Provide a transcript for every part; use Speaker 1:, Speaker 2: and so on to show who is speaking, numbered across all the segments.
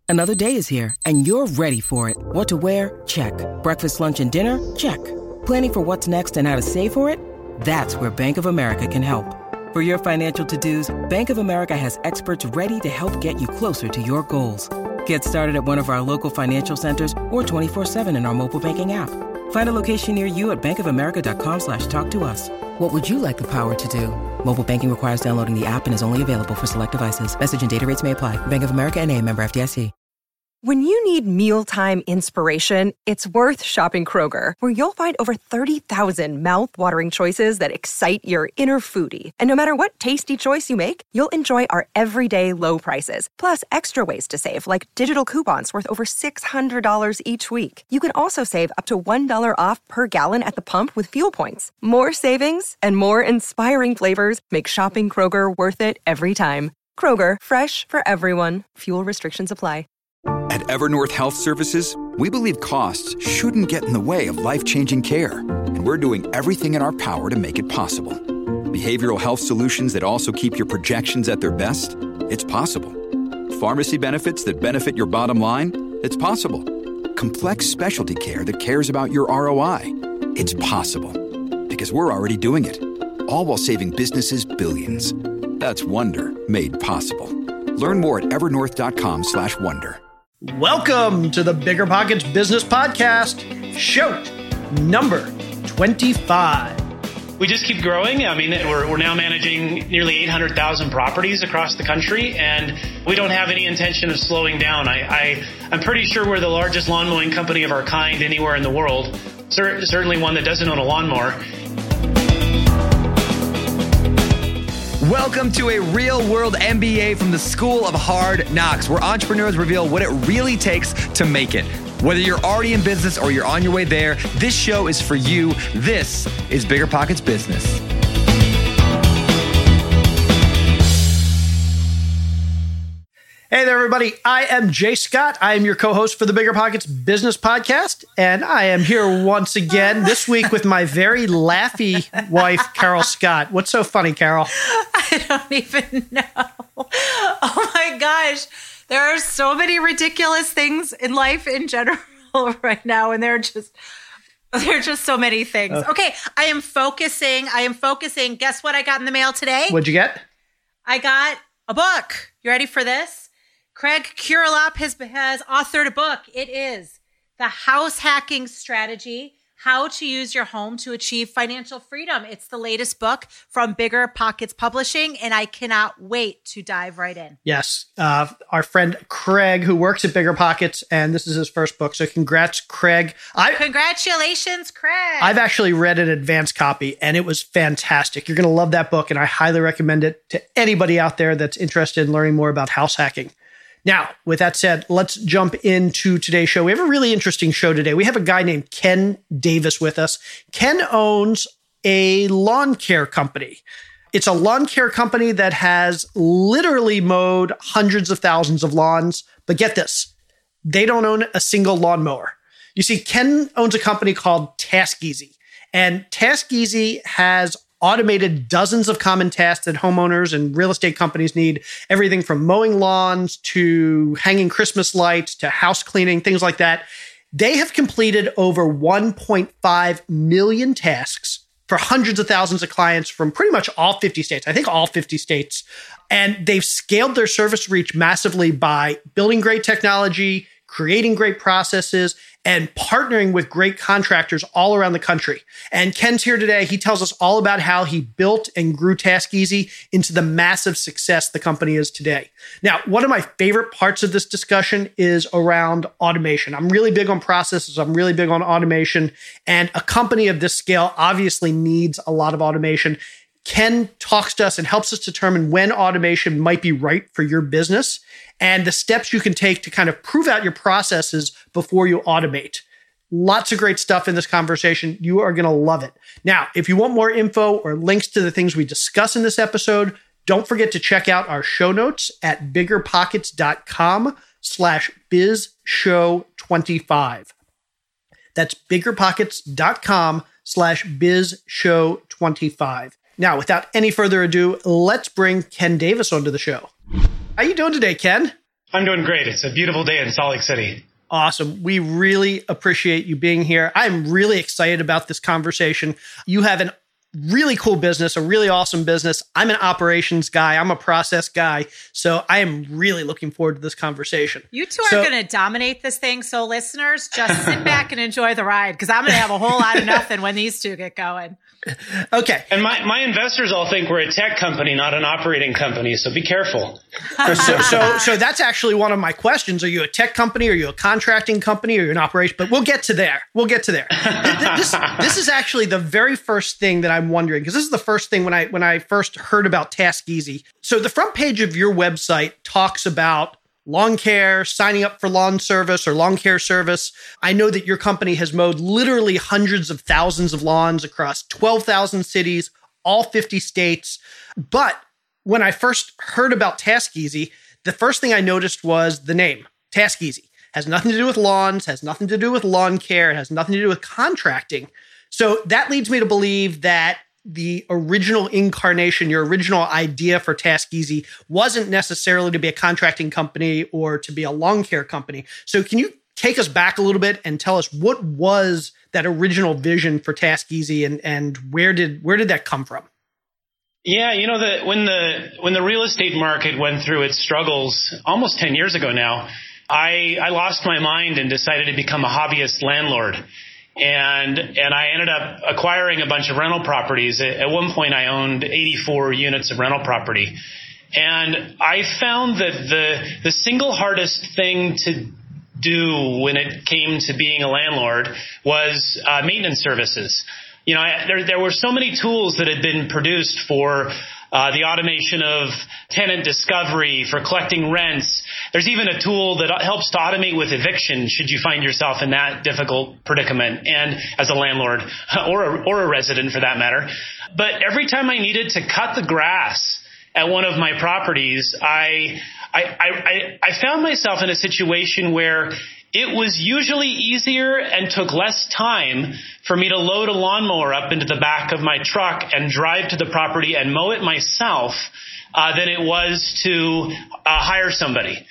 Speaker 1: Another day is here, and you're ready for it. What to wear? Check. Breakfast, lunch, and dinner? Check. Planning for what's next and how to save for it? That's where Bank of America can help. For your financial to-dos, Bank of America has experts ready to help get you closer to your goals. Get started at one of our local financial centers or 24/7 in our mobile banking app. Find a location near you at bankofamerica.com/talktous. What would you like the power to do? Mobile banking requires downloading the app and is only available for select devices. Message and data rates may apply. Bank of America N.A., member FDIC.
Speaker 2: When you need mealtime inspiration, it's worth shopping Kroger, where you'll find over 30,000 mouth-watering choices that excite your inner foodie. And no matter what tasty choice you make, you'll enjoy our everyday low prices, plus extra ways to save, like digital coupons worth over $600 each week. You can also save up to $1 off per gallon at the pump with fuel points. More savings and more inspiring flavors make shopping Kroger worth it every time. Kroger, fresh for everyone. Fuel restrictions apply.
Speaker 3: At Evernorth Health Services, we believe costs shouldn't get in the way of life-changing care, and we're doing everything in our power to make it possible. Behavioral health solutions that also keep your projections at their best? It's possible. Pharmacy benefits that benefit your bottom line? It's possible. Complex specialty care that cares about your ROI? It's possible. Because we're already doing it. All while saving businesses billions. That's Wonder made possible. Learn more at evernorth.com/wonder.
Speaker 4: Welcome to the Bigger Pockets Business Podcast, show number 25.
Speaker 5: We just keep growing. I mean, we're now managing nearly 800,000 properties across the country, and we don't have any intention of slowing down. I'm pretty sure we're the largest lawn mowing company of our kind anywhere in the world, certainly one that doesn't own a lawnmower.
Speaker 6: Welcome to a real-world MBA from the School of Hard Knocks, where entrepreneurs reveal what it really takes to make it. Whether you're already in business or you're on your way there, this show is for you. This is Bigger Pockets Business.
Speaker 4: Hey there, everybody. I am Jay Scott. I am your co-host for the Bigger Pockets Business Podcast, and I am here once again this week with my very laughy wife, Carol Scott. What's so funny, Carol?
Speaker 7: I don't even know. Oh my gosh. There are so many ridiculous things in life in general right now, and there are just so many things. Okay, I am focusing. Guess what I got in the mail today?
Speaker 4: What'd you get?
Speaker 7: I got a book. You ready for this? Craig Curelop has authored a book. It is The House Hacking Strategy: How to Use Your Home to Achieve Financial Freedom. It's the latest book from Bigger Pockets Publishing, and I cannot wait to dive right in.
Speaker 4: Yes. Our friend Craig, who works at Bigger Pockets, and this is his first book. So congrats, Craig.
Speaker 7: Congratulations, Craig.
Speaker 4: I've actually read an advanced copy, and it was fantastic. You're going to love that book, and I highly recommend it to anybody out there that's interested in learning more about house hacking. Now, with that said, let's jump into today's show. We have a really interesting show today. We have a guy named Ken Davis with us. Ken owns a lawn care company. It's a lawn care company that has literally mowed hundreds of thousands of lawns. But get this, they don't own a single lawnmower. You see, Ken owns a company called TaskEasy. And TaskEasy has automated dozens of common tasks that homeowners and real estate companies need. Everything from mowing lawns to hanging Christmas lights to house cleaning, things like that. They have completed over 1.5 million tasks for hundreds of thousands of clients from pretty much all 50 states. I think all 50 states. And they've scaled their service reach massively by building great technology, creating great processes, and partnering with great contractors all around the country. And Ken's here today. He tells us all about how he built and grew TaskEasy into the massive success the company is today. Now, one of my favorite parts of this discussion is around automation. I'm really big on processes. I'm really big on automation. And a company of this scale obviously needs a lot of automation. Ken talks to us and helps us determine when automation might be right for your business and the steps you can take to kind of prove out your processes before you automate. Lots of great stuff in this conversation. You are going to love it. Now, if you want more info or links to the things we discuss in this episode, don't forget to check out our show notes at biggerpockets.com/bizshow25. That's biggerpockets.com/bizshow25. Now, without any further ado, let's bring Ken Davis onto the show. How you doing today, Ken?
Speaker 5: I'm doing great. It's a beautiful day in Salt Lake City.
Speaker 4: Awesome. We really appreciate you being here. I'm really excited about this conversation. You have an really cool business, a really awesome business. I'm an operations guy. I'm a process guy. So I am really looking forward to this conversation.
Speaker 7: You two are going to dominate this thing. So listeners, just sit back and enjoy the ride, because I'm going to have a whole lot of nothing when these two get going.
Speaker 4: Okay.
Speaker 5: And my investors all think we're a tech company, not an operating company. So be careful.
Speaker 4: So that's actually one of my questions. Are you a tech company? Are you a contracting company? Are you an operation? But we'll get to there. This is actually the very first thing that I'm wondering, because this is the first thing when I first heard about TaskEasy. So the front page of your website talks about lawn care, signing up for lawn service or lawn care service. I know that your company has mowed literally hundreds of thousands of lawns across 12,000 cities, all 50 states. But when I first heard about TaskEasy, the first thing I noticed was the name, TaskEasy. Has nothing to do with lawns, has nothing to do with lawn care, it has nothing to do with contracting. So that leads me to believe that the original incarnation, your original idea for TaskEasy wasn't necessarily to be a contracting company or to be a lawn care company. So can you take us back a little bit and tell us what was that original vision for TaskEasy and where did that come from?
Speaker 5: Yeah, when the real estate market went through its struggles almost 10 years ago now, I lost my mind and decided to become a hobbyist landlord. And I ended up acquiring a bunch of rental properties. At one point, I owned 84 units of rental property. And I found that the single hardest thing to do when it came to being a landlord was maintenance services. There were so many tools that had been produced for the automation of tenant discovery, for collecting rents. There's even a tool that helps to automate with eviction should you find yourself in that difficult predicament, and as a landlord or a resident for that matter. But every time I needed to cut the grass at one of my properties, I found myself in a situation where it was usually easier and took less time for me to load a lawnmower up into the back of my truck and drive to the property and mow it myself than it was to hire somebody.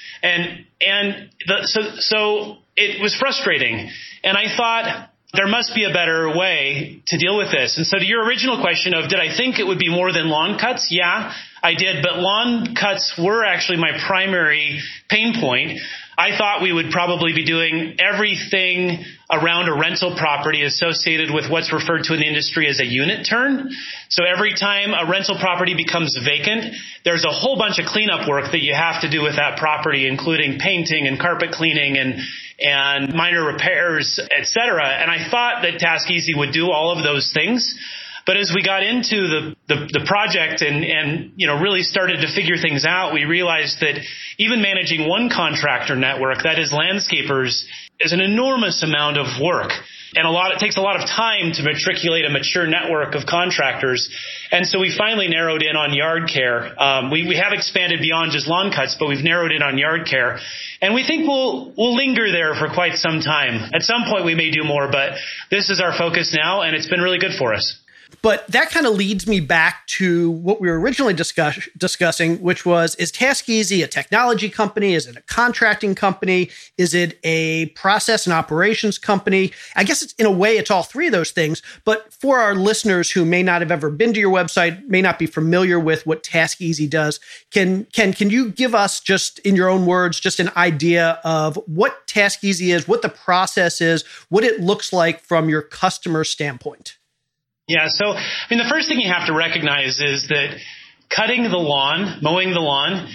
Speaker 5: So it was frustrating. And I thought there must be a better way to deal with this. And so to your original question of, did I think it would be more than lawn cuts? Yeah, I did. But lawn cuts were actually my primary pain point. I thought we would probably be doing everything around a rental property associated with what's referred to in the industry as a unit turn. So every time a rental property becomes vacant, there's a whole bunch of cleanup work that you have to do with that property, including painting and carpet cleaning and minor repairs, etc. And I thought that TaskEasy would do all of those things. But as we got into the project and really started to figure things out, we realized that even managing one contractor network, that is landscapers, is an enormous amount of work. And it takes a lot of time to matriculate a mature network of contractors. And so we finally narrowed in on yard care. We have expanded beyond just lawn cuts, but we've narrowed in on yard care. And we think we'll linger there for quite some time. At some point we may do more, but this is our focus now, and it's been really good for us.
Speaker 4: But that kind of leads me back to what we were originally discussing, which was, is TaskEasy a technology company? Is it a contracting company? Is it a process and operations company? I guess in a way, it's all three of those things. But for our listeners who may not have ever been to your website, may not be familiar with what TaskEasy does, can you give us, just in your own words, just an idea of what TaskEasy is, what the process is, what it looks like from your customer standpoint?
Speaker 5: Yeah, so the first thing you have to recognize is that cutting the lawn, mowing the lawn,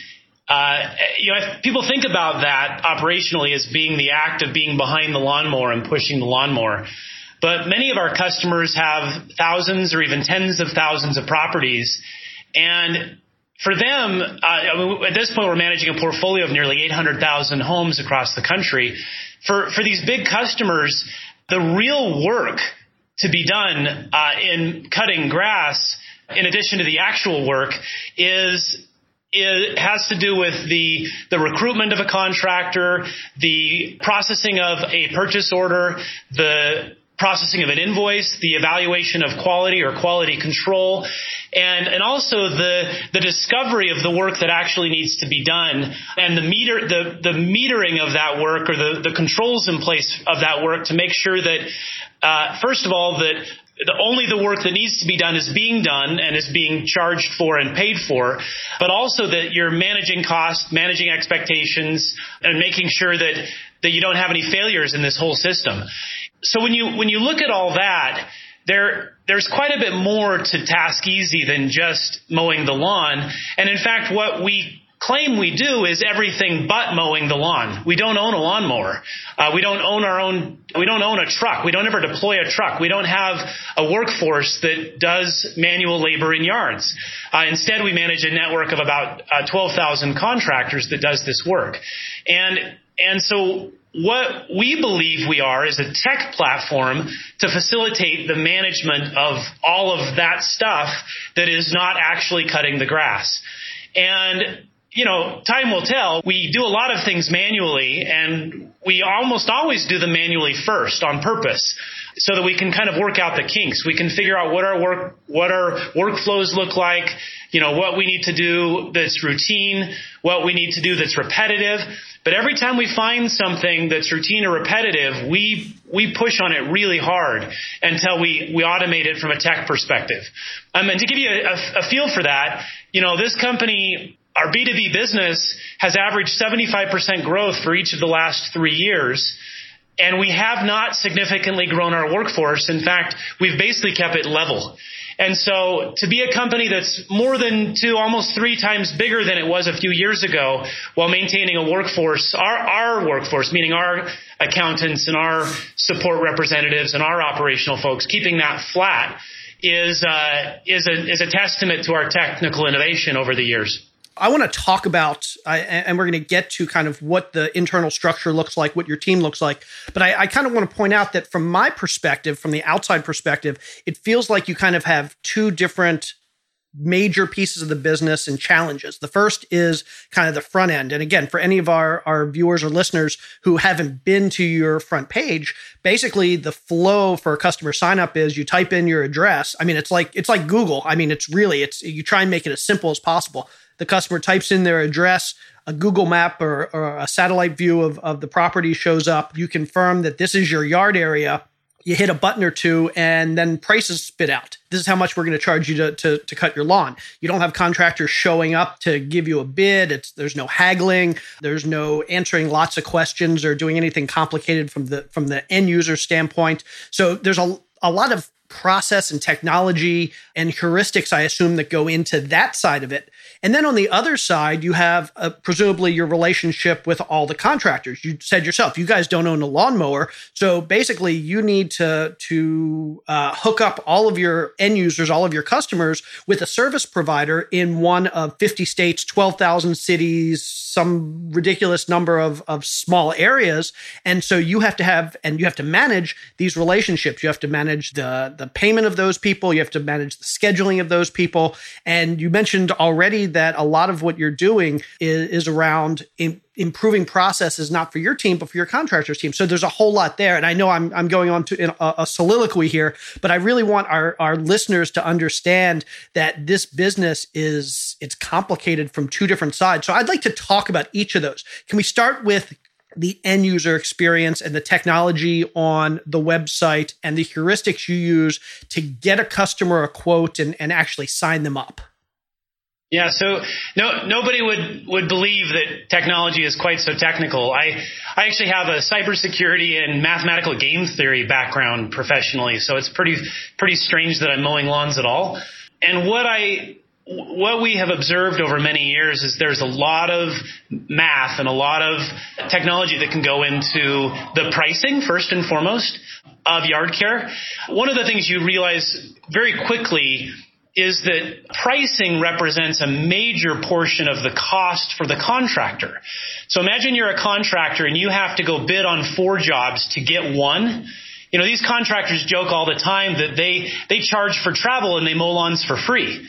Speaker 5: people think about that operationally as being the act of being behind the lawnmower and pushing the lawnmower. But many of our customers have thousands or even tens of thousands of properties. And for them, at this point, we're managing a portfolio of nearly 800,000 homes across the country. For these big customers, the real work to be done in cutting grass, in addition to the actual work, it has to do with the recruitment of a contractor, the processing of a purchase order, the processing of an invoice, the evaluation of quality or quality control. and also the discovery of the work that actually needs to be done, and the metering of that work, or the controls in place of that work, to make sure that first of all that only the work that needs to be done is being done and is being charged for and paid for, but also that you're managing costs, managing expectations, and making sure that you don't have any failures in this whole system. So when you look at all that, there's quite a bit more to Task Easy than just mowing the lawn. And in fact, what we claim we do is everything but mowing the lawn. We don't own a lawnmower. We don't own a truck. We don't ever deploy a truck. We don't have a workforce that does manual labor in yards. Instead, we manage a network of about 12,000 contractors that does this work. And so what we believe we are is a tech platform to facilitate the management of all of that stuff that is not actually cutting the grass. And time will tell. We do a lot of things manually, and we almost always do them manually first on purpose, so that we can kind of work out the kinks. We can figure out what our workflows look like, what we need to do that's routine, what we need to do that's repetitive. But every time we find something that's routine or repetitive, we push on it really hard until we automate it from a tech perspective. And to give you a feel for that, this company, our B2B business, has averaged 75% growth for each of the last 3 years. And we have not significantly grown our workforce. In fact, we've basically kept it level. And so to be a company that's more than 2, almost 3 times bigger than it was a few years ago, while maintaining a workforce, our workforce, meaning our accountants and our support representatives and our operational folks, keeping that flat is a testament to our technical innovation over the years.
Speaker 4: I want to talk about, and we're going to get to kind of what the internal structure looks like, what your team looks like. But I kind of want to point out that from my perspective, from the outside perspective, it feels like you kind of have 2 different major pieces of the business and challenges. The first is kind of the front end. And again, for any of our viewers or listeners who haven't been to your front page, basically the flow for a customer sign up is you type in your address. I mean, it's like Google. I mean, you try and make it as simple as possible. The customer types in their address, a Google map or a satellite view of the property shows up. You confirm that this is your yard area. You hit a button or 2, and then prices spit out. This is how much we're going to charge you to cut your lawn. You don't have contractors showing up to give you a bid. There's no haggling. There's no answering lots of questions or doing anything complicated from the end user standpoint. So there's a lot of process and technology and heuristics, I assume, that go into that side of it. And then on the other side, you have presumably your relationship with all the contractors. You said yourself, you guys don't own a lawnmower. So basically, you need to hook up all of your end users, all of your customers with a service provider in one of 50 states, 12,000 cities, some ridiculous number of small areas. And so you have to manage these relationships. You have to manage the payment of those people. You have to manage the scheduling of those people. And you mentioned already that a lot of what you're doing is around improving processes, not for your team, but for your contractors team. So there's a whole lot there. And I know I'm going on to a soliloquy here, but I really want our listeners to understand that this business it's complicated from 2 different sides. So I'd like to talk about each of those. Can we start with the end user experience and the technology on the website and the heuristics you use to get a customer a quote and actually sign them up?
Speaker 5: Yeah, so nobody would believe that technology is quite so technical. I actually have a cybersecurity and mathematical game theory background professionally, so it's pretty strange that I'm mowing lawns at all. And what we have observed over many years is there's a lot of math and a lot of technology that can go into the pricing, first and foremost, of yard care. One of the things you realize very quickly is that pricing represents a major portion of the cost for the contractor. So imagine you're a contractor and you have to go bid on 4 jobs to get 1. These contractors joke all the time that they charge for travel and they mow lawns for free.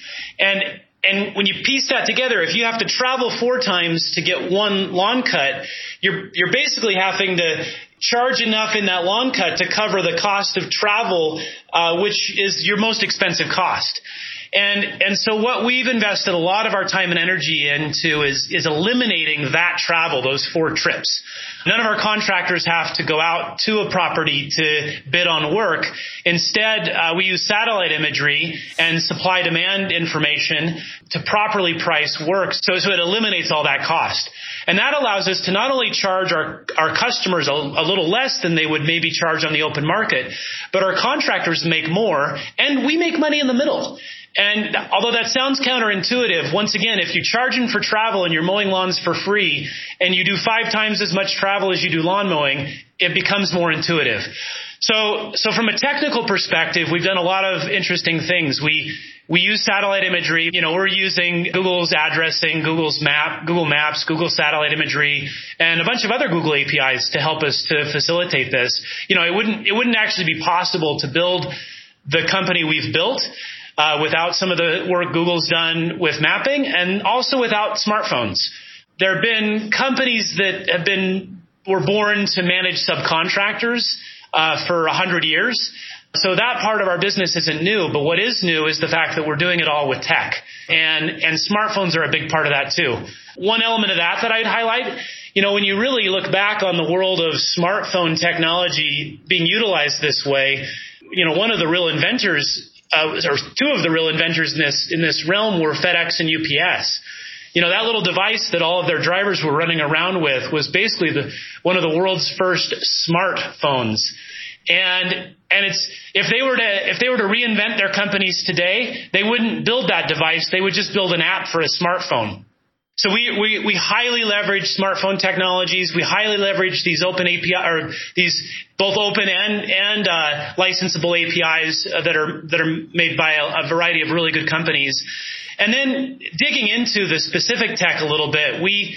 Speaker 5: And when you piece that together, if you have to travel 4 times to get 1 lawn cut, you're basically having to charge enough in that lawn cut to cover the cost of travel, which is your most expensive cost. And so what we've invested a lot of our time and energy into is eliminating that travel, those 4 trips. None of our contractors have to go out to a property to bid on work. Instead, we use satellite imagery and supply-demand information to properly price work. So it eliminates all that cost. And that allows us to not only charge our customers a little less than they would maybe charge on the open market, but our contractors make more, and we make money in the middle. And although that sounds counterintuitive, once again, if you're charging for travel and you're mowing lawns for free and you do 5 times as much travel as you do lawn mowing, it becomes more intuitive. So from a technical perspective, we've done a lot of interesting things. We use satellite imagery. We're using Google's addressing, Google Maps, Google satellite imagery, and a bunch of other Google APIs to help us to facilitate this. It wouldn't actually be possible to build the company we've built without some of the work Google's done with mapping, and also without smartphones. There have been companies that were born to manage subcontractors for 100 years. So that part of our business isn't new, but what is new is the fact that we're doing it all with tech. And smartphones are a big part of that too. One element of that I'd highlight, when you really look back on the world of smartphone technology being utilized this way, one of the real inventors, or 2 of the real inventors in this realm were FedEx and UPS. That little device that all of their drivers were running around with was basically one of the world's first smartphones. And it's if they were to reinvent their companies today, they wouldn't build that device. They would just build an app for a smartphone. So we highly leverage smartphone technologies. We highly leverage these open API, or these both open and licensable APIs that are made by a variety of really good companies. And then digging into the specific tech a little bit, we've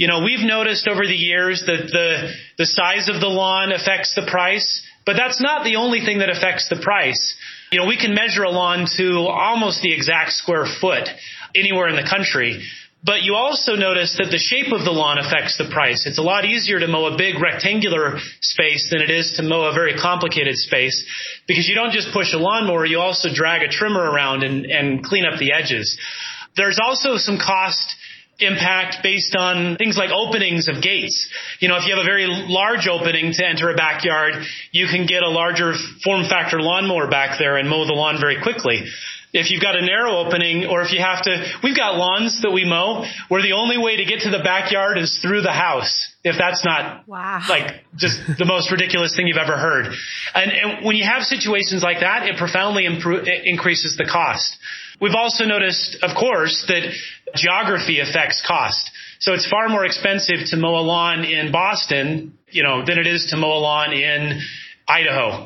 Speaker 5: noticed over the years that the size of the lawn affects the price, but that's not the only thing that affects the price. We can measure a lawn to almost the exact square foot anywhere in the country. But you also notice that the shape of the lawn affects the price. It's a lot easier to mow a big rectangular space than it is to mow a very complicated space, because you don't just push a lawnmower, you also drag a trimmer around and clean up the edges. There's also some cost impact based on things like openings of gates. If you have a very large opening to enter a backyard, you can get a larger form factor lawnmower back there and mow the lawn very quickly. If you've got a narrow opening, or if you have to, we've got lawns that we mow where the only way to get to the backyard is through the house. If that's not like just the most ridiculous thing you've ever heard. And when you have situations like that, it profoundly increases the cost. We've also noticed, of course, that geography affects cost. So it's far more expensive to mow a lawn in Boston, than it is to mow a lawn in Idaho.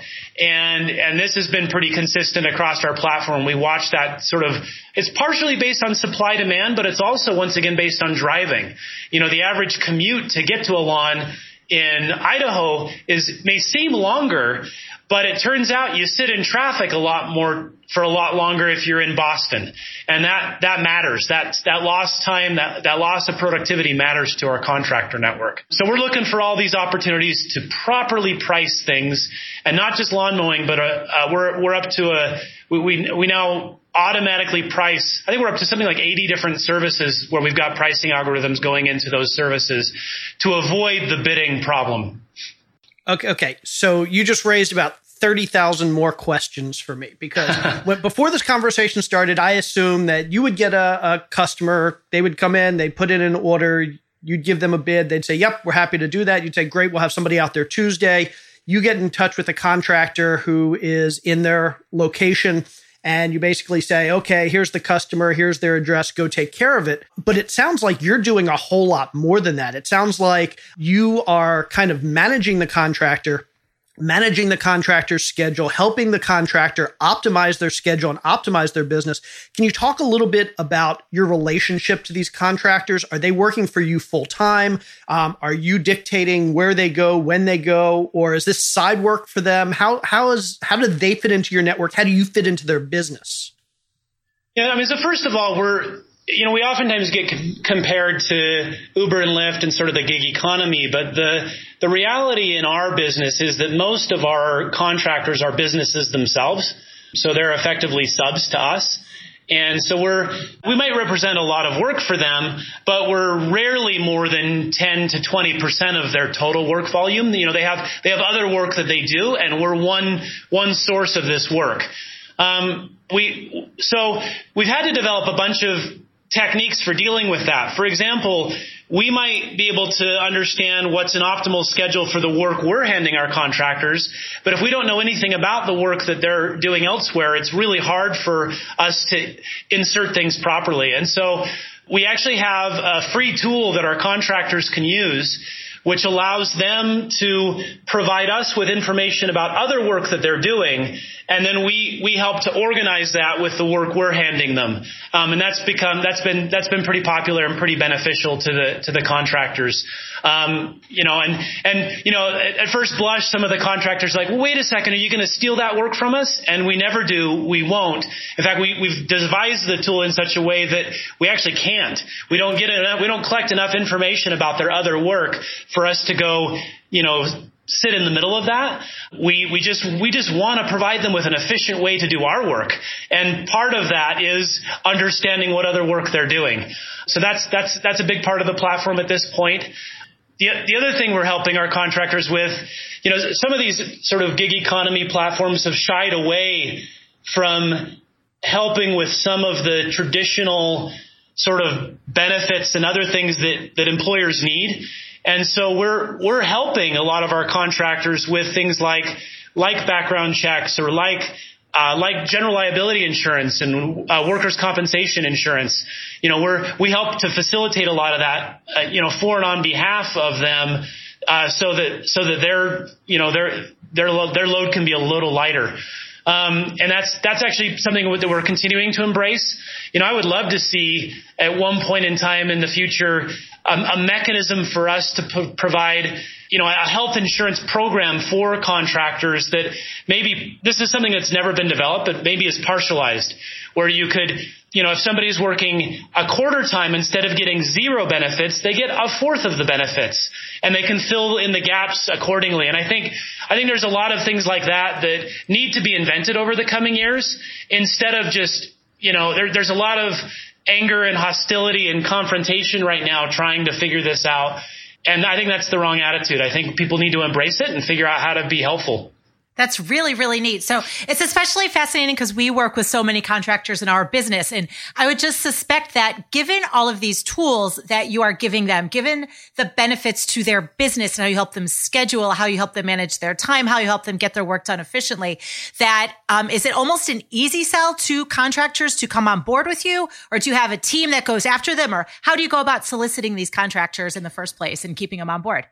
Speaker 5: And this has been pretty consistent across our platform. We watch that it's partially based on supply demand, but it's also once again based on driving. The average commute to get to a lawn in Idaho may seem longer, but it turns out you sit in traffic for a lot longer if you're in Boston. And that matters. That lost time, that loss of productivity matters to our contractor network. So we're looking for all these opportunities to properly price things, and not just lawn mowing, but we're up to we now automatically price. I think we're up to something like 80 different services where we've got pricing algorithms going into those services to avoid the bidding problem.
Speaker 4: Okay. So you just raised about 30,000 more questions for me, because before this conversation started, I assumed that you would get a customer, they would come in, they'd put in an order, you'd give them a bid, they'd say, yep, we're happy to do that. You'd say, great, we'll have somebody out there Tuesday. You get in touch with a contractor who is in their location, and you basically say, okay, here's the customer, here's their address, go take care of it. But it sounds like you're doing a whole lot more than that. It sounds like you are kind of managing the contractor's schedule, helping the contractor optimize their schedule and optimize their business. Can you talk a little bit about your relationship to these contractors? Are they working for you full time? Are you dictating where they go, when they go, or is this side work for them? How do they fit into your network? How do you fit into their business?
Speaker 5: Yeah, so first of all, we oftentimes get compared to Uber and Lyft and sort of the gig economy, but the reality in our business is that most of our contractors are businesses themselves. So they're effectively subs to us. And so we might represent a lot of work for them, but we're rarely more than 10 to 20% of their total work volume. You know, they have other work that they do, and we're one source of this work. So we've had to develop a bunch of techniques for dealing with that. For example, we might be able to understand what's an optimal schedule for the work we're handing our contractors, but if we don't know anything about the work that they're doing elsewhere, it's really hard for us to insert things properly. And so we actually have a free tool that our contractors can use, which allows them to provide us with information about other work that they're doing, and then we help to organize that with the work we're handing them. And that's been pretty popular and pretty beneficial to the contractors. You know, and you know, at first blush, some of the contractors are like, well, wait a second, are you going to steal that work from us? And we never do. We won't. In fact, we've devised the tool in such a way that we actually can't. We don't collect enough information about their other work for us to go, you know, sit in the middle of that. We just want to provide them with an efficient way to do our work. And part of that is understanding what other work they're doing. So that's a big part of the platform at this point. The other thing we're helping our contractors with, you know, some of these sort of gig economy platforms have shied away from helping with some of the traditional sort of benefits and other things that employers need. And so we're helping a lot of our contractors with things like background checks or like general liability insurance and workers' compensation insurance. You know, we help to facilitate a lot of that, you know, for and on behalf of them, so that their load can be a little lighter. And that's actually something that we're continuing to embrace. You know, I would love to see at one point in time in the future a mechanism for us to provide, you know, a health insurance program for contractors that maybe this is something that's never been developed, but maybe is partialized, where you could, you know, if somebody's working a quarter time, instead of getting 0 benefits, they get a fourth of the benefits, and they can fill in the gaps accordingly. And I think there's a lot of things like that need to be invented over the coming years, instead of just, you know, there's a lot of anger and hostility and confrontation right now trying to figure this out. And I think that's the wrong attitude. I think people need to embrace it and figure out how to be helpful.
Speaker 7: That's really, really neat. So it's especially fascinating because we work with so many contractors in our business. And I would just suspect that given all of these tools that you are giving them, given the benefits to their business and how you help them schedule, how you help them manage their time, how you help them get their work done efficiently, that is it almost an easy sell to contractors to come on board with you? Or do you have a team that goes after them? Or how do you go about soliciting these contractors in the first place and keeping them on board?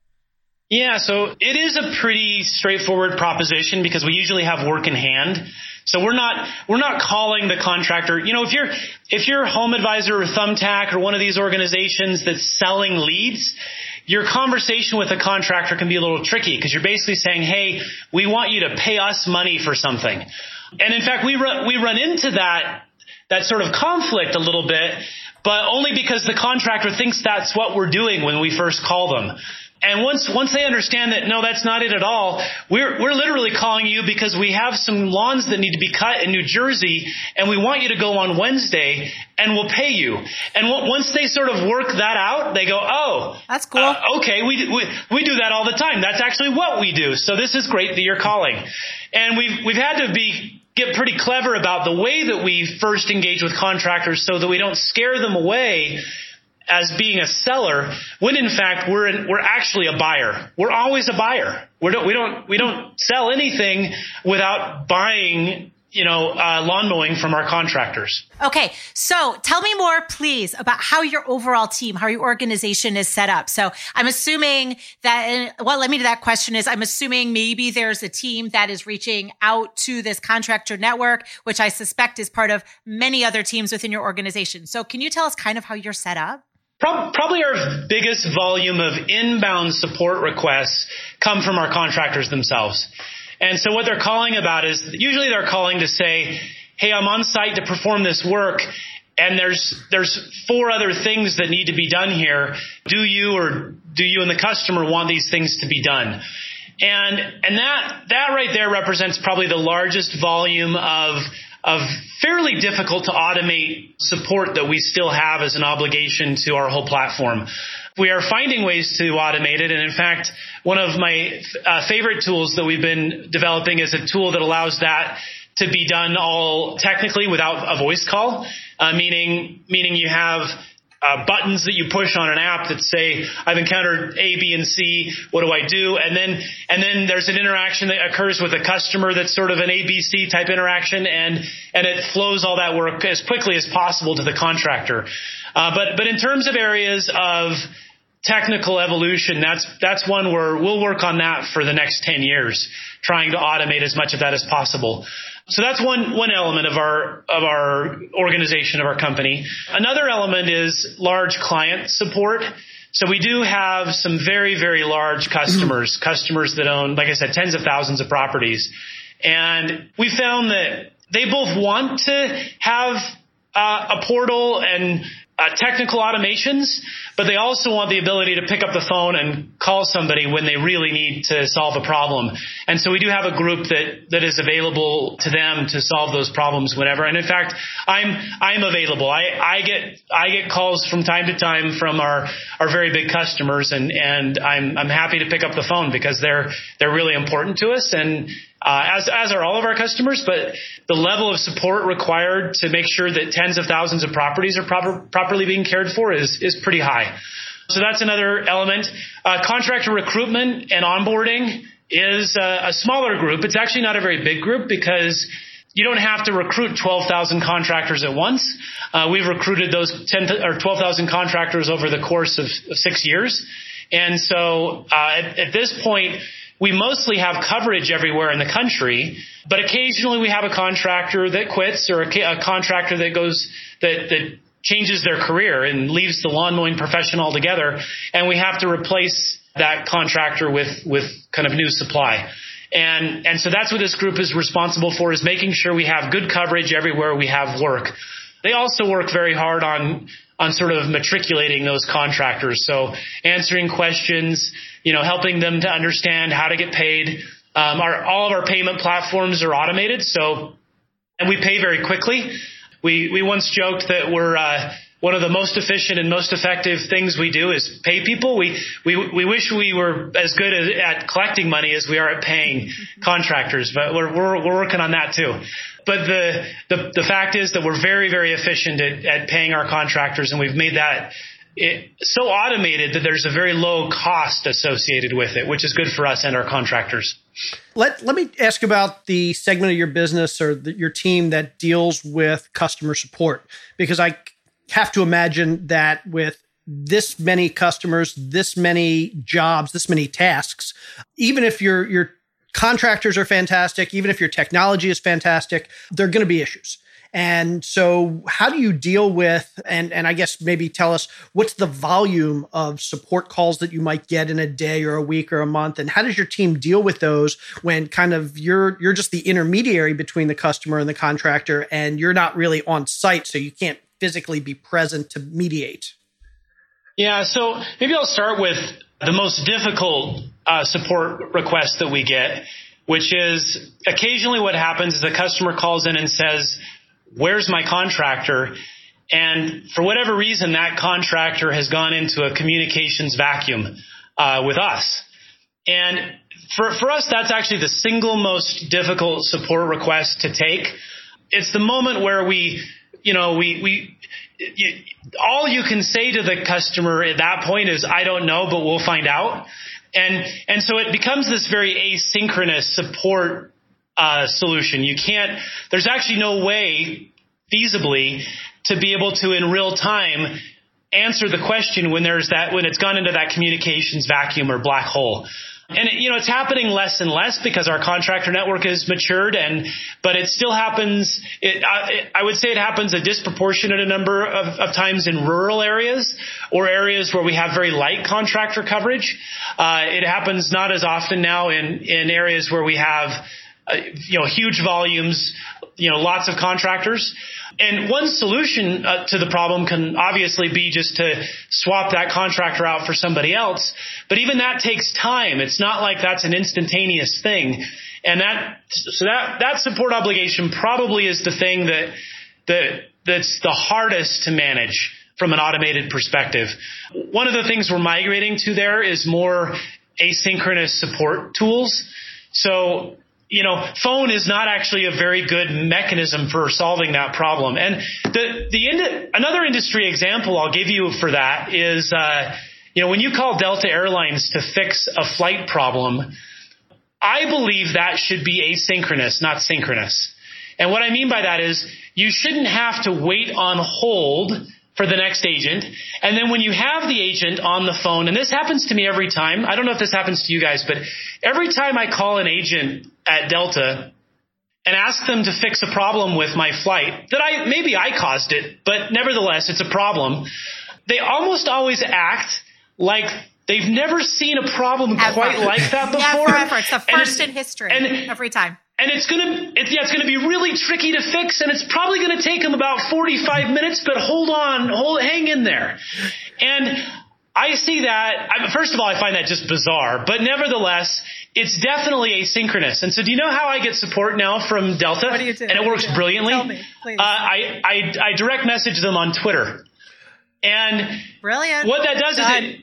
Speaker 5: Yeah, so it is a pretty straightforward proposition because we usually have work in hand. So we're not calling the contractor. You know, if you're Home Advisor or Thumbtack or one of these organizations that's selling leads, your conversation with a contractor can be a little tricky because you're basically saying, hey, we want you to pay us money for something. And in fact, we run into that sort of conflict a little bit, but only because the contractor thinks that's what we're doing when we first call them. And once they understand that, no, that's not it at all, we're literally calling you because we have some lawns that need to be cut in New Jersey, and we want you to go on Wednesday, and we'll pay you. And once they sort of work that out, they go, oh,
Speaker 7: that's cool.
Speaker 5: Okay, we do that all the time. That's actually what we do. So this is great that you're calling. And we've had to get pretty clever about the way that we first engage with contractors so that we don't scare them away as being a seller, when in fact we're actually a buyer. We're always a buyer. We don't sell anything without buying, you know, lawn mowing from our contractors.
Speaker 7: Okay, so tell me more, please, about how your overall team, how your organization is set up. So I'm assuming that, what led me to that question is I'm assuming maybe there's a team that is reaching out to this contractor network, which I suspect is part of many other teams within your organization. So can you tell us kind of how you're set up?
Speaker 5: Probably our biggest volume of inbound support requests come from our contractors themselves. And so what they're calling about is usually they're calling to say, hey, I'm on site to perform this work, and there's 4 other things that need to be done here. Do you and the customer want these things to be done? And that right there represents probably the largest volume of fairly difficult to automate support that we still have as an obligation to our whole platform. We are finding ways to automate it. And in fact, one of my favorite tools that we've been developing is a tool that allows that to be done all technically without a voice call, meaning you have buttons that you push on an app that say, I've encountered A, B, and C. What do I do? And then there's an interaction that occurs with a customer that's sort of an ABC type interaction, and it flows all that work as quickly as possible to the contractor. But in terms of areas of technical evolution, that's one where we'll work on that for the next 10 years, trying to automate as much of that as possible. So that's one element of our organization, of our company. Another element is large client support. So we do have some very, very large customers that own, like I said, tens of thousands of properties. And we found that they both want to have a portal and technical automations, but they also want the ability to pick up the phone and call somebody when they really need to solve a problem. And so we do have a group that is available to them to solve those problems whenever. And in fact, I'm available. I get calls from time to time from our very big customers, and I'm happy to pick up the phone because they're really important to us, and as are all of our customers. But the level of support required to make sure that tens of thousands of properties are properly being cared for is pretty high. So that's another element. Contractor recruitment and onboarding is a smaller group. It's actually not a very big group because you don't have to recruit 12,000 contractors at once. We've recruited those 12,000 contractors over the course of 6 years. And so at this point, we mostly have coverage everywhere in the country, but occasionally we have a contractor that quits or a contractor that changes their career and leaves the lawn mowing profession altogether, and we have to replace that contractor with kind of new supply. And so that's what this group is responsible for, is making sure we have good coverage everywhere we have work. They also work very hard on sort of matriculating those contractors. So answering questions, helping them to understand how to get paid. All of our payment platforms are automated, and we pay very quickly. We once joked that we're one of the most efficient and most effective things we do is pay people. We wish we were as good at collecting money as we are at paying contractors, but we're working on that too. But the fact is that we're very, very efficient at paying our contractors, and we've made that so automated that there's a very low cost associated with it, which is good for us and our contractors.
Speaker 4: Let me ask about the segment of your business or your team that deals with customer support, because I have to imagine that with this many customers, this many jobs, this many tasks, even if your contractors are fantastic, even if your technology is fantastic, there are going to be issues. And so how do you deal with, and I guess maybe tell us, what's the volume of support calls that you might get in a day or a week or a month? And how does your team deal with those when kind of you're just the intermediary between the customer and the contractor, and you're not really on site, so you can't physically be present to mediate?
Speaker 5: Yeah, so maybe I'll start with the most difficult support request that we get, which is occasionally what happens is the customer calls in and says, "Where's my contractor?" And for whatever reason, that contractor has gone into a communications vacuum with us. And for us, that's actually the single most difficult support request to take. It's the moment where all you can say to the customer at that point is, "I don't know, but we'll find out." And so it becomes this very asynchronous support solution. There's actually no way feasibly to be able to in real time answer the question when it's gone into that communications vacuum or black hole. And it's happening less and less because our contractor network is matured, but it still happens. I would say it happens a disproportionate number of times in rural areas or areas where we have very light contractor coverage. It happens not as often now in areas where we have huge volumes, lots of contractors. And one solution to the problem can obviously be just to swap that contractor out for somebody else. But even that takes time. It's not like that's an instantaneous thing. And that support obligation probably is the thing that's the hardest to manage from an automated perspective. One of the things we're migrating to there is more asynchronous support tools. So, phone is not actually a very good mechanism for solving that problem. And another industry example I'll give you for that is, when you call Delta Airlines to fix a flight problem, I believe that should be asynchronous, not synchronous. And what I mean by that is you shouldn't have to wait on hold for the next agent. And then when you have the agent on the phone, and this happens to me every time, I don't know if this happens to you guys, but every time I call an agent at Delta and ask them to fix a problem with my flight, that maybe I caused it, but nevertheless, it's a problem, they almost always act like they've never seen a problem quite like that before.
Speaker 7: Yeah, forever. It's the first in history every time.
Speaker 5: And it's gonna be really tricky to fix, and it's probably gonna take them about 45 minutes. But hang in there. And I see that. First of all, I find that just bizarre, but nevertheless, it's definitely asynchronous. And so, do you know how I get support now from Delta?
Speaker 7: What do you do?
Speaker 5: And it works brilliantly.
Speaker 7: Tell me, please.
Speaker 5: I direct message them on Twitter, and
Speaker 7: brilliant.
Speaker 5: What that does is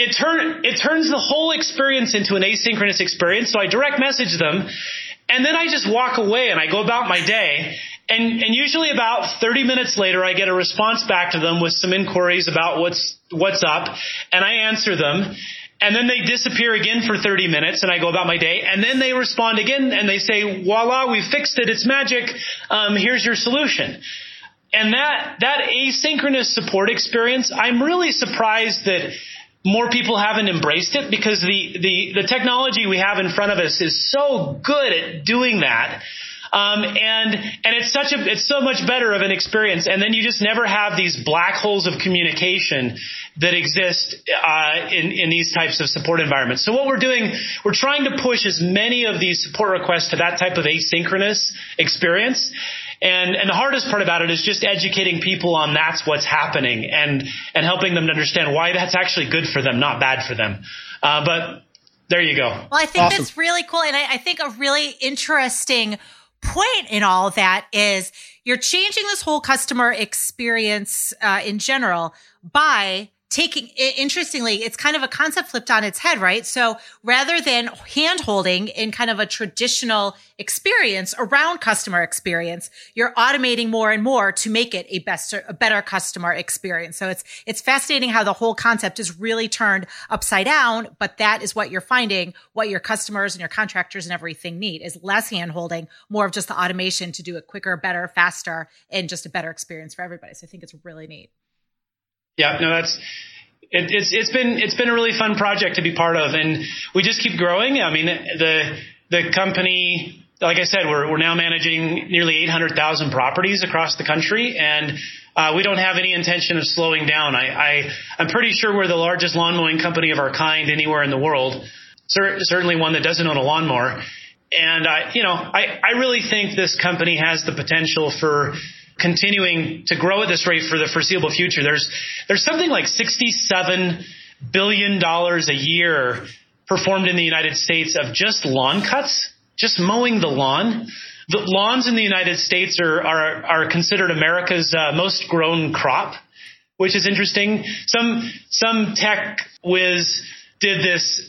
Speaker 5: it turns the whole experience into an asynchronous experience. So I direct message them. And then I just walk away and I go about my day. And usually about 30 minutes later, I get a response back to them with some inquiries about what's up. And I answer them. And then they disappear again for 30 minutes and I go about my day. And then they respond again and they say, voila, we fixed it. It's magic. Here's your solution. And that asynchronous support experience, I'm really surprised that more people haven't embraced it, because the technology we have in front of us is so good at doing that. And it's so much better of an experience. And then you just never have these black holes of communication that exist in these types of support environments. So what we're doing, we're trying to push as many of these support requests to that type of asynchronous experience. And the hardest part about it is just educating people on that's what's happening and helping them to understand why that's actually good for them, not bad for them. But there you go.
Speaker 7: Well, I think that's really cool. And I think a really interesting point in all of that is you're changing this whole customer experience in general by taking, interestingly, it's kind of a concept flipped on its head, right? So rather than hand-holding in kind of a traditional experience around customer experience, you're automating more and more to make it a better customer experience. So it's fascinating how the whole concept is really turned upside down, but that is what you're finding, what your customers and your contractors and everything need is less hand-holding, more of just the automation to do it quicker, better, faster, and just a better experience for everybody. So I think it's really neat.
Speaker 5: Yeah, no, it's been a really fun project to be part of, and we just keep growing. I mean, the company, like I said, we're now managing nearly 800,000 properties across the country, and we don't have any intention of slowing down. I'm pretty sure we're the largest lawn mowing company of our kind anywhere in the world. Certainly one that doesn't own a lawnmower, and I really think this company has the potential for continuing to grow at this rate for the foreseeable future. There's something like $67 billion a year performed in the United States of just lawn cuts, just mowing the lawn. The lawns in the United States are considered America's most grown crop, which is interesting. Some tech whiz did this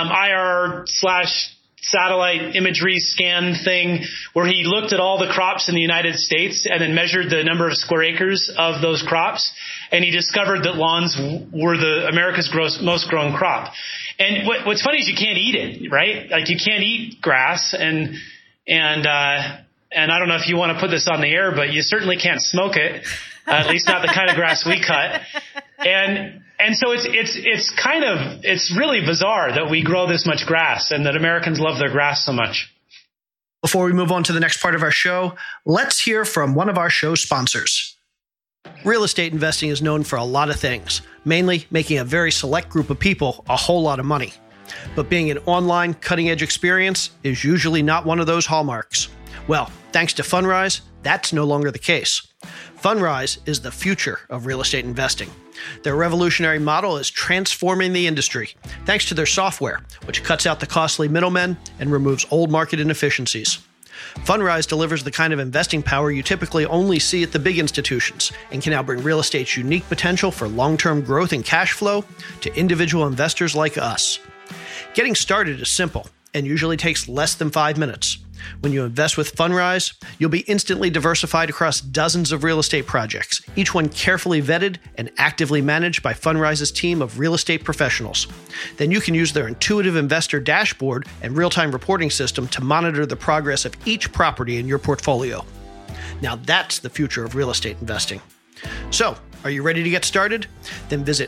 Speaker 5: IR/satellite imagery scan thing where he looked at all the crops in the United States and then measured the number of square acres of those crops. And he discovered that lawns were America's most grown crop. And what's funny is you can't eat it, right? Like you can't eat grass. And I don't know if you want to put this on the air, but you certainly can't smoke it, at least not the kind of grass we cut. And so it's really bizarre that we grow this much grass and that Americans love their grass so much.
Speaker 4: Before we move on to the next part of our show, let's hear from one of our show sponsors. Real estate investing is known for a lot of things, mainly making a very select group of people a whole lot of money. But being an online cutting-edge experience is usually not one of those hallmarks. Well, thanks to Fundrise, that's no longer the case. Fundrise is the future of real estate investing. Their revolutionary model is transforming the industry thanks to their software, which cuts out the costly middlemen and removes old market inefficiencies. Fundrise delivers the kind of investing power you typically only see at the big institutions and can now bring real estate's unique potential for long-term growth and cash flow to individual investors like us. Getting started is simple and usually takes less than 5 minutes. When you invest with Fundrise, you'll be instantly diversified across dozens of real estate projects, each one carefully vetted and actively managed by Fundrise's team of real estate professionals. Then you can use their intuitive investor dashboard and real-time reporting system to monitor the progress of each property in your portfolio. Now that's the future of real estate investing. So, are you ready to get started? Then visit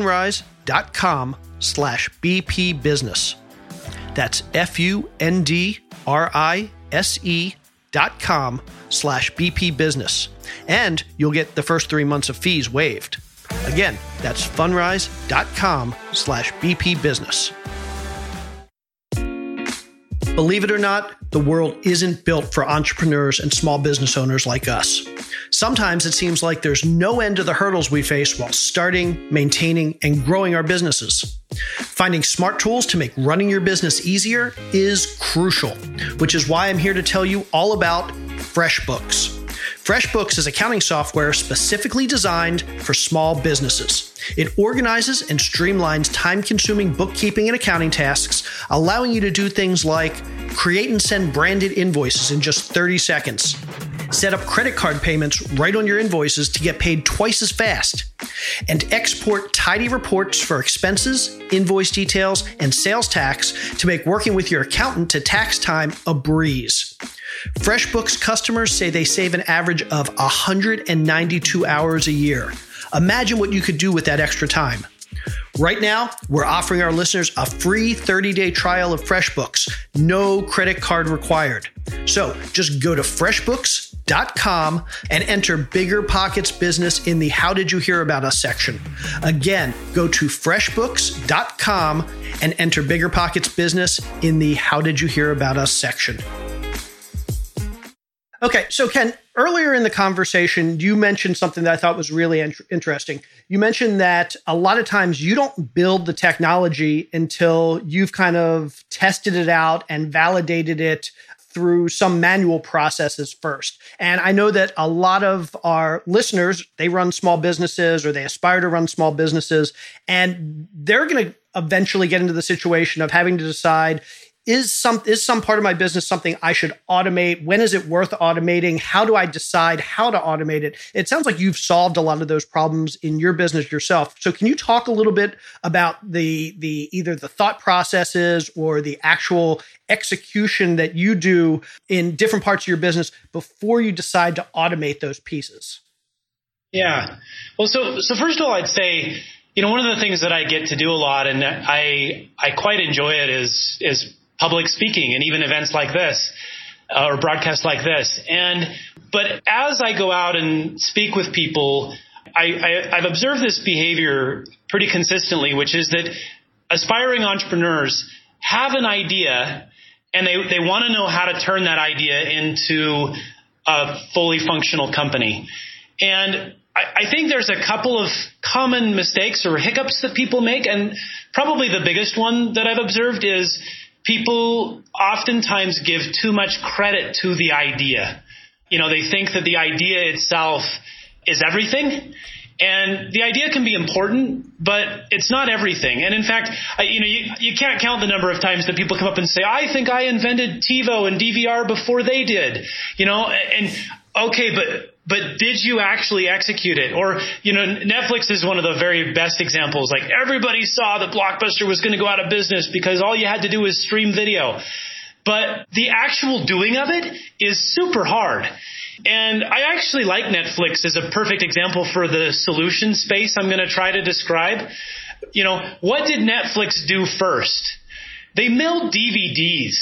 Speaker 4: fundrise.com/BP Business. That's FUNDRISE.com/BP Business. And you'll get the first 3 months of fees waived. Again, that's fundrise.com/BP Business. Believe it or not, the world isn't built for entrepreneurs and small business owners like us. Sometimes it seems like there's no end to the hurdles we face while starting, maintaining, and growing our businesses. Finding smart tools to make running your business easier is crucial, which is why I'm here to tell you all about FreshBooks. FreshBooks is accounting software specifically designed for small businesses. It organizes and streamlines time-consuming bookkeeping and accounting tasks, allowing you to do things like create and send branded invoices in just 30 seconds, set up credit card payments right on your invoices to get paid twice as fast, and export tidy reports for expenses, invoice details, and sales tax to make working with your accountant to tax time a breeze. FreshBooks customers say they save an average of 192 hours a year. Imagine what you could do with that extra time. Right now, we're offering our listeners a free 30-day trial of FreshBooks, no credit card required. So just go to freshbooks.com and enter Bigger Pockets Business in the How Did You Hear About Us section. Again, go to freshbooks.com and enter Bigger Pockets Business in the How Did You Hear About Us section. Okay, so Ken, earlier in the conversation, you mentioned something that I thought was really interesting. You mentioned that a lot of times you don't build the technology until you've kind of tested it out and validated it through some manual processes first. And I know that a lot of our listeners, they run small businesses or they aspire to run small businesses, and they're going to eventually get into the situation of having to decide, is some part of my business something I should automate? When is it worth automating? How do I decide how to automate it? It sounds like you've solved a lot of those problems in your business yourself. So can you talk a little bit about the either the thought processes or the actual execution that you do in different parts of your business before you decide to automate those pieces?
Speaker 5: Yeah. Well, so first of all, I'd say, one of the things that I get to do a lot, and I quite enjoy it, is public speaking and even events like this or broadcasts like this. But as I go out and speak with people, I've observed this behavior pretty consistently, which is that aspiring entrepreneurs have an idea and they want to know how to turn that idea into a fully functional company. And I think there's a couple of common mistakes or hiccups that people make. And probably the biggest one that I've observed is people oftentimes give too much credit to the idea. They think that the idea itself is everything. And the idea can be important, but it's not everything. And in fact, you can't count the number of times that people come up and say, I think I invented TiVo and DVR before they did. And okay, but did you actually execute it? Or, Netflix is one of the very best examples. Like, everybody saw that Blockbuster was going to go out of business because all you had to do was stream video. But the actual doing of it is super hard. And I actually like Netflix as a perfect example for the solution space I'm going to try to describe. What did Netflix do first? They mailed DVDs.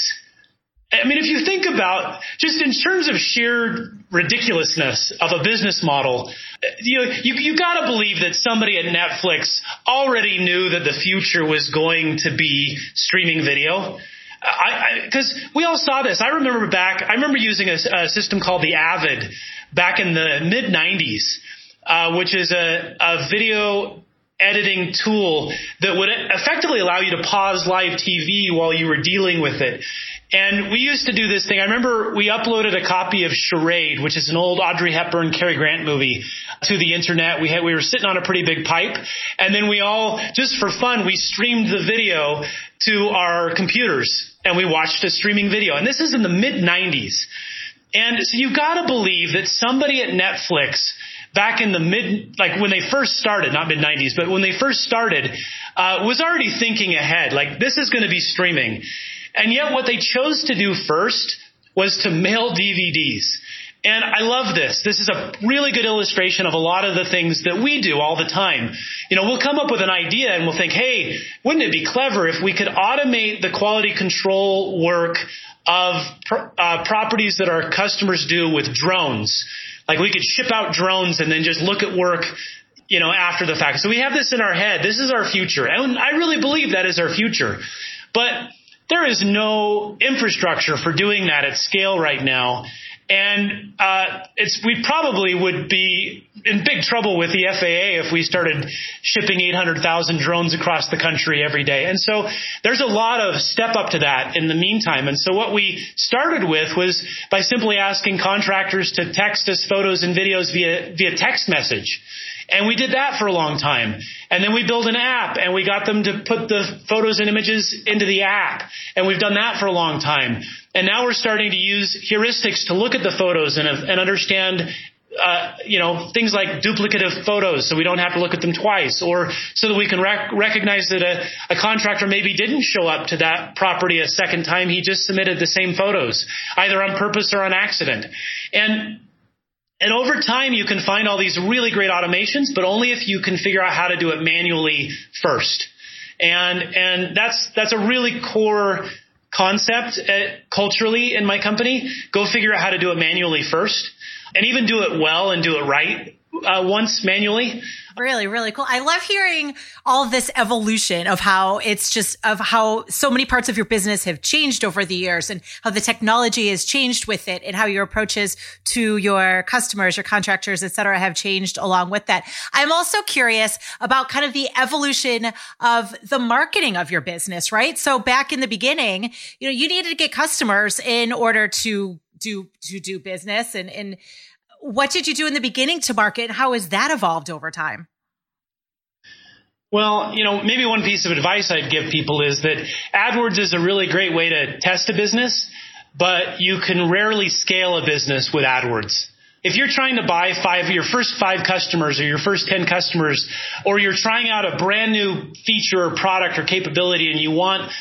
Speaker 5: I mean, if you think about just in terms of sheer ridiculousness of a business model, you got to believe that somebody at Netflix already knew that the future was going to be streaming video. Because we all saw this. I remember using a system called the Avid back in the mid 90s, which is a video editing tool that would effectively allow you to pause live TV while you were dealing with it. And we used to do this thing. I remember we uploaded a copy of Charade, which is an old Audrey Hepburn, Cary Grant movie, to the internet. We were sitting on a pretty big pipe, and then we all, just for fun, we streamed the video to our computers, and we watched a streaming video. And this is in the mid 90s. And so you got to believe that somebody at Netflix back in the when they first started, not mid 90s, but when they first started, was already thinking ahead, like this is going to be streaming. And yet what they chose to do first was to mail DVDs. And I love this. This is a really good illustration of a lot of the things that we do all the time. We'll come up with an idea and we'll think, hey, wouldn't it be clever if we could automate the quality control work of properties that our customers do with drones? Like we could ship out drones and then just look at work, after the fact. So we have this in our head. This is our future. And I really believe that is our future. But there is no infrastructure for doing that at scale right now. And we probably would be in big trouble with the FAA if we started shipping 800,000 drones across the country every day. And so there's a lot of step up to that in the meantime. And so what we started with was by simply asking contractors to text us photos and videos via text message. And we did that for a long time. And then we built an app and we got them to put the photos and images into the app. And we've done that for a long time. And now we're starting to use heuristics to look at the photos and understand, things like duplicative photos so we don't have to look at them twice, or so that we can recognize that a contractor maybe didn't show up to that property a second time. He just submitted the same photos, either on purpose or on accident. And over time, you can find all these really great automations, but only if you can figure out how to do it manually first. And that's a really core concept culturally in my company. Go figure out how to do it manually first, and even do it well and do it right once manually.
Speaker 7: Really, really cool. I love hearing all of this evolution of how so many parts of your business have changed over the years and how the technology has changed with it and how your approaches to your customers, your contractors, et cetera, have changed along with that. I'm also curious about kind of the evolution of the marketing of your business, right? So back in the beginning, you needed to get customers in order to do business. And what did you do in the beginning to market, and how has that evolved over time?
Speaker 5: Well, maybe one piece of advice I'd give people is that AdWords is a really great way to test a business, but you can rarely scale a business with AdWords. If you're trying to buy your first 5 customers or your first 10 customers, or you're trying out a brand new feature or product or capability and you want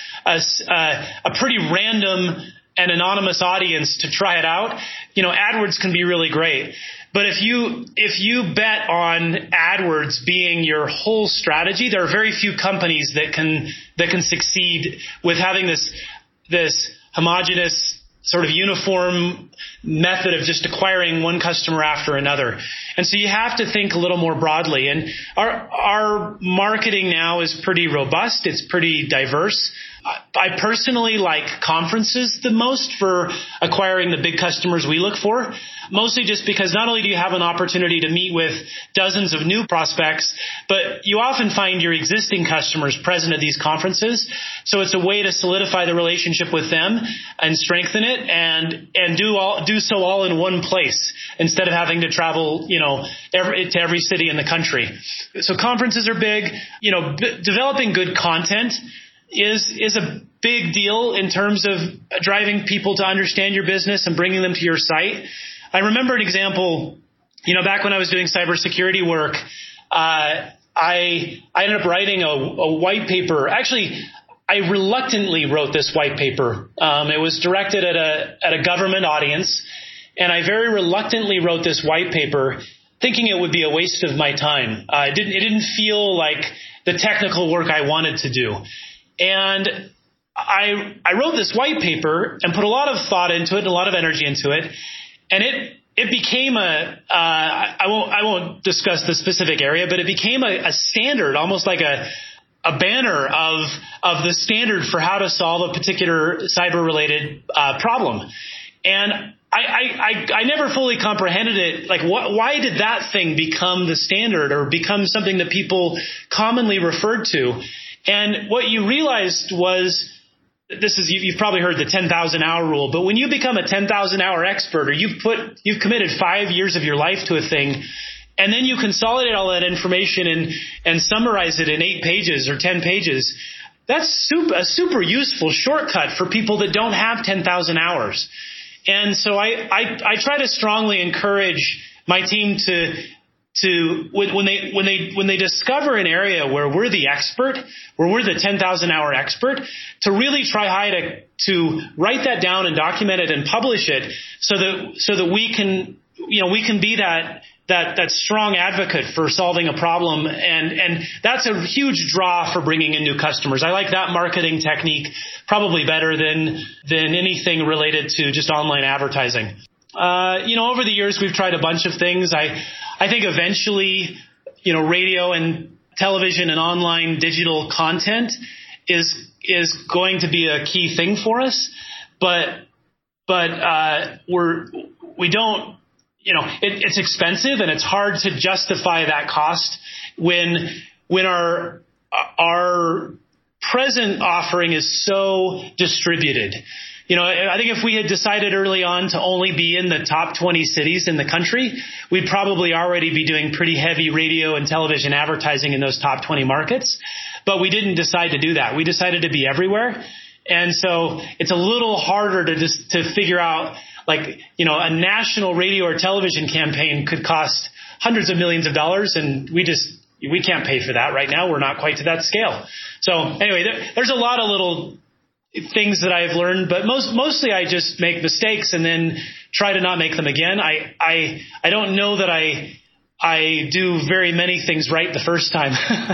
Speaker 5: a pretty random and anonymous audience to try it out, AdWords can be really great. But if you bet on AdWords being your whole strategy, there are very few companies that can succeed with having this homogeneous sort of uniform method of just acquiring one customer after another. And so you have to think a little more broadly. And our marketing now is pretty robust. It's pretty diverse. I personally like conferences the most for acquiring the big customers we look for, mostly just because not only do you have an opportunity to meet with dozens of new prospects, but you often find your existing customers present at these conferences. So it's a way to solidify the relationship with them and strengthen it and do so all in one place instead of having to travel, to every city in the country. So conferences are big. Developing good content is a big deal in terms of driving people to understand your business and bringing them to your site. I remember an example, back when I was doing cybersecurity work, I ended up writing a white paper. Actually, I reluctantly wrote this white paper. It was directed at a government audience, and I very reluctantly wrote this white paper, thinking it would be a waste of my time. It didn't feel like the technical work I wanted to do. And I wrote this white paper and put a lot of thought into it and a lot of energy into it. And it became I won't discuss the specific area, but it became a standard, almost like banner of the standard for how to solve a particular cyber-related problem. And I never fully comprehended it. Like, why did that thing become the standard or become something that people commonly referred to? And what you realized was, you've probably heard the 10,000 hour rule, but when you become a 10,000 hour expert, or you've committed 5 years of your life to a thing, and then you consolidate all that information and summarize it in 8 pages or 10 pages, that's a super useful shortcut for people that don't have 10,000 hours. And so I try to strongly encourage my team to when they discover an area where we're the expert, where we're the 10,000 hour expert, to really try hard to write that down and document it and publish it so that we can be that strong advocate for solving a problem. And that's a huge draw for bringing in new customers. I like that marketing technique probably better than anything related to just online advertising. Over the years, we've tried a bunch of things. I think eventually, radio and television and online digital content is going to be a key thing for us. But we don't, it's expensive and it's hard to justify that cost when our present offering is so distributed. I think if we had decided early on to only be in the top 20 cities in the country, we'd probably already be doing pretty heavy radio and television advertising in those top 20 markets. But we didn't decide to do that. We decided to be everywhere. And so it's a little harder to figure out, a national radio or television campaign could cost hundreds of millions of dollars, and we can't pay for that right now. We're not quite to that scale. So anyway, there's a lot of little things that I've learned, but mostly I just make mistakes and then try to not make them again. I don't know that I do very many things right the first time.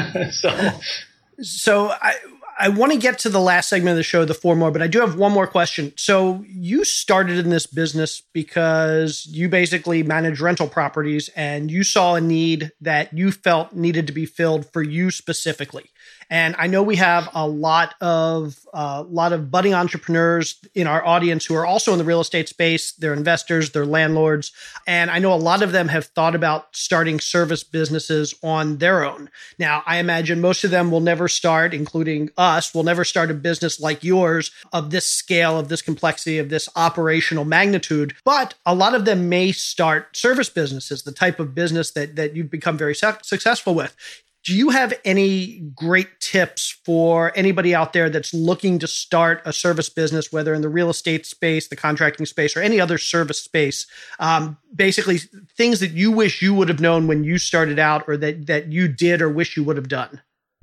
Speaker 4: So I want to get to the last segment of the show, the 4 more, but I do have one more question. So you started in this business because you basically manage rental properties and you saw a need that you felt needed to be filled for you specifically. And I know we have a lot of budding entrepreneurs in our audience who are also in the real estate space. They're investors, they're landlords. And I know a lot of them have thought about starting service businesses on their own. Now, I imagine most of them will never start, including us, will never start a business like yours of this scale, of this complexity, of this operational magnitude. But a lot of them may start service businesses, the type of business that you've become very successful with. Do you have any great tips for anybody out there that's looking to start a service business, whether in the real estate space, the contracting space, or any other service space? Basically, things that you wish you would have known when you started out, or that you did or wish you would have done?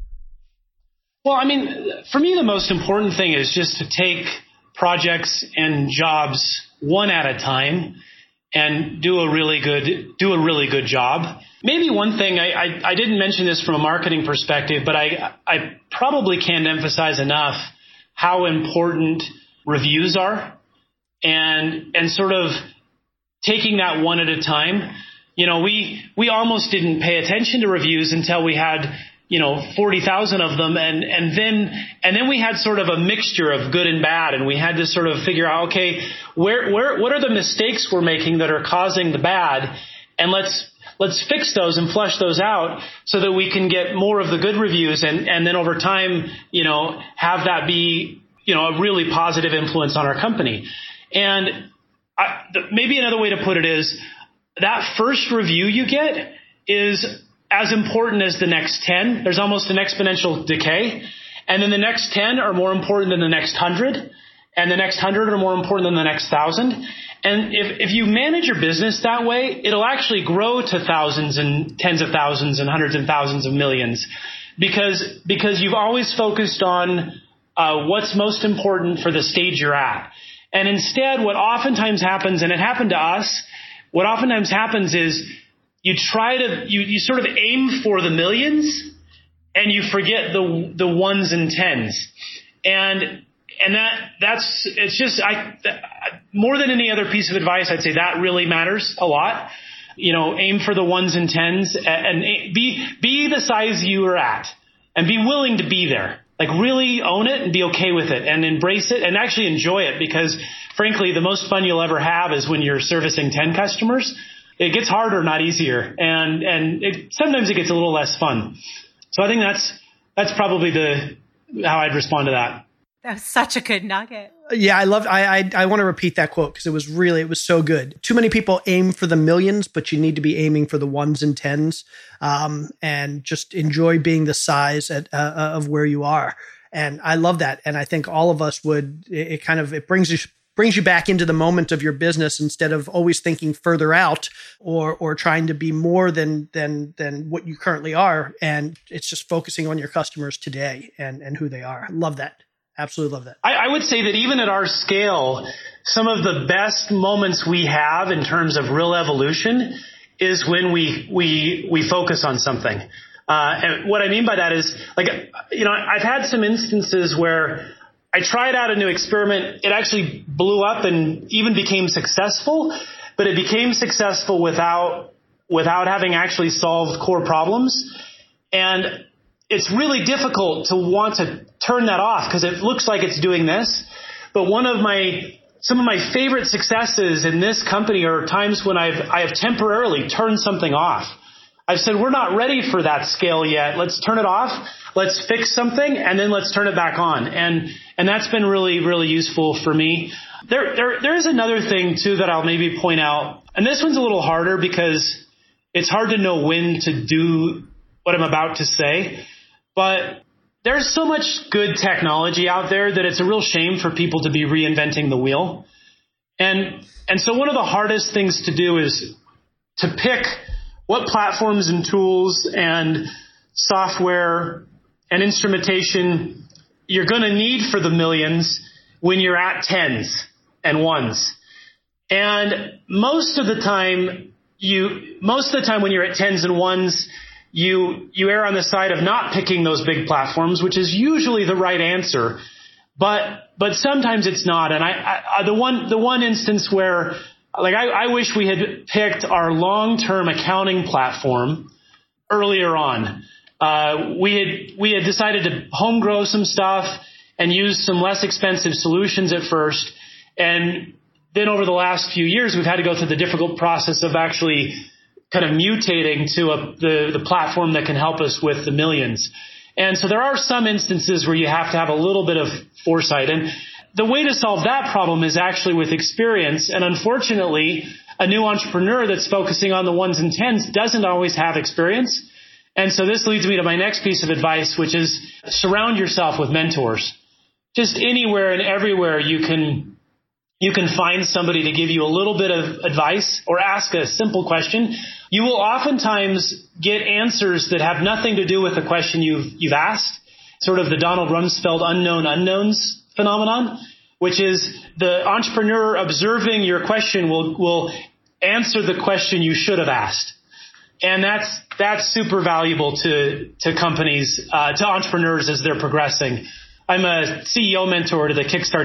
Speaker 5: Well, for me, the most important thing is just to take projects and jobs one at a time and do a really good job. Maybe one thing, I didn't mention this from a marketing perspective, but I probably can't emphasize enough how important reviews are, and sort of taking that one at a time. We almost didn't pay attention to reviews until we had 40,000 of them. And then we had sort of a mixture of good and bad. And we had to sort of figure out, okay, what are the mistakes we're making that are causing the bad? And let's fix those and flush those out so that we can get more of the good reviews. And then over time, have that be, a really positive influence on our company. And maybe another way to put it is that first review you get is as important as the next 10. There's almost an exponential decay. And then the next 10 are more important than the next 100. And the next 100 are more important than the next 1,000. And if you manage your business that way, it'll actually grow to thousands and tens of thousands and hundreds and thousands of millions. Because you've always focused on what's most important for the stage you're at. And instead, what oftentimes happens, and it happened to us, what oftentimes happens is you sort of aim for the millions and you forget the ones and tens. And more than any other piece of advice, I'd say that really matters a lot. Aim for the ones and tens and be the size you are at. and be willing to be there. Like really own it and be okay with it and embrace it and actually enjoy it, because frankly, the most fun you'll ever have is when you're servicing 10 customers. It gets harder, not easier. And sometimes it gets a little less fun. So I think that's probably how I'd respond to that.
Speaker 7: That was such a good nugget.
Speaker 4: Yeah, I want to repeat that quote because it was so good. Too many people aim for the millions, but you need to be aiming for the ones and tens, and just enjoy being the size of where you are. And I love that. And I think all of us would. It brings you back into the moment of your business instead of always thinking further out or trying to be more than what you currently are. And it's just focusing on your customers today and who they are. I love that. Absolutely love that.
Speaker 5: I would say that even at our scale, some of the best moments we have in terms of real evolution is when we focus on something. And what I mean by that is, like, I've had some instances where I tried out a new experiment. It actually blew up and even became successful, but it became successful without having actually solved core problems. And it's really difficult to want to turn that off because it looks like it's doing this. But some of my favorite successes in this company are times when I have temporarily turned something off. I've said, we're not ready for that scale yet. Let's turn it off. Let's fix something and then let's turn it back on. And that's been really, really useful for me. There is another thing too that I'll maybe point out. And this one's a little harder because it's hard to know when to do what I'm about to say. But there's so much good technology out there that it's a real shame for people to be reinventing the wheel. And so one of the hardest things to do is to pick what platforms and tools and software and instrumentation you're going to need for the millions when you're at tens and ones. And most of the time when you're at tens and ones, you err on the side of not picking those big platforms, which is usually the right answer. But sometimes it's not. And the one instance where, like, I wish we had picked our long-term accounting platform earlier on. We had decided to home grow some stuff and use some less expensive solutions at first. And then over the last few years, we've had to go through the difficult process of actually kind of mutating to the platform that can help us with the millions. And so there are some instances where you have to have a little bit of foresight. And the way to solve that problem is actually with experience. And unfortunately, a new entrepreneur that's focusing on the ones and tens doesn't always have experience. And so this leads me to my next piece of advice, which is surround yourself with mentors. Just anywhere and everywhere you can find somebody to give you a little bit of advice or ask a simple question. You will oftentimes get answers that have nothing to do with the question you've asked, sort of the Donald Rumsfeld unknown unknowns phenomenon, which is the entrepreneur observing your question will answer the question you should have asked. And that's super valuable to companies, to entrepreneurs as they're progressing. I'm a CEO mentor to the Kickstart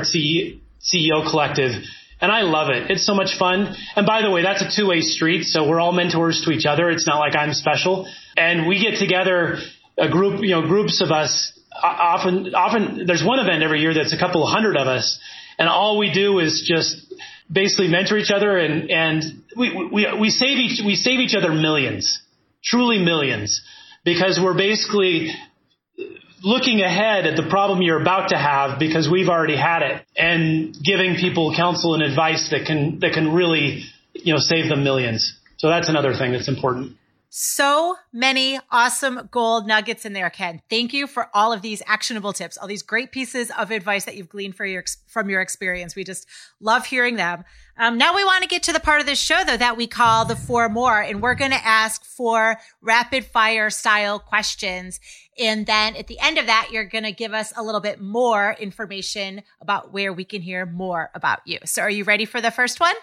Speaker 5: CEO Collective, and I love it. It's so much fun. And by the way, that's a two-way street, so we're all mentors to each other. It's not like I'm special. And we get together, groups of us. Often there's one event every year that's a couple of hundred of us, and all we do is just basically mentor each other, and we save each other millions, truly millions, because we're basically looking ahead at the problem you're about to have because we've already had it, and giving people counsel and advice that can really, save them millions. So that's another thing that's important.
Speaker 7: So many awesome gold nuggets in there, Ken. Thank you for all of these actionable tips, all these great pieces of advice that you've gleaned from your experience. We just love hearing them. Now we want to get to the part of this show, though, that we call the 4 More, and we're going to ask 4 rapid fire style questions. And then at the end of that, you're going to give us a little bit more information about where we can hear more about you. So are you ready for the first one?